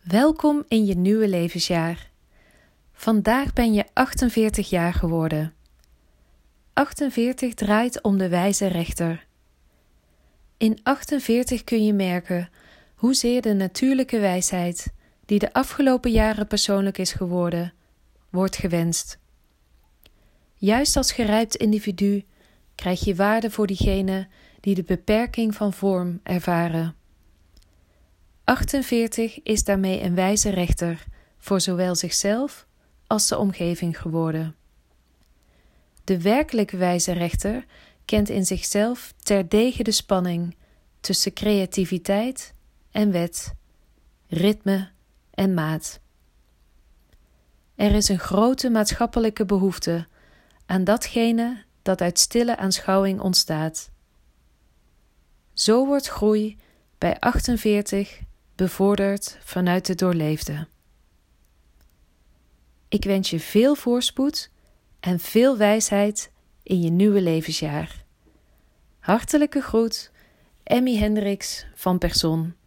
Welkom in je nieuwe levensjaar. Vandaag ben je 48 jaar geworden. 48 draait om de wijze rechter. In 48 kun je merken hoezeer de natuurlijke wijsheid, die de afgelopen jaren persoonlijk is geworden, wordt gewenst. Juist als gerijpt individu krijg je waarde voor diegenen die de beperking van vorm ervaren. 48 is daarmee een wijze rechter voor zowel zichzelf als de omgeving geworden. De werkelijk wijze rechter kent in zichzelf terdege de spanning tussen creativiteit en wet, ritme en maat. Er is een grote maatschappelijke behoefte aan datgene dat uit stille aanschouwing ontstaat. Zo wordt groei bij 48 bevorderd vanuit het doorleefde. Ik wens je veel voorspoed en veel wijsheid in je nieuwe levensjaar. Hartelijke groet, Emmy Hendricks van Person.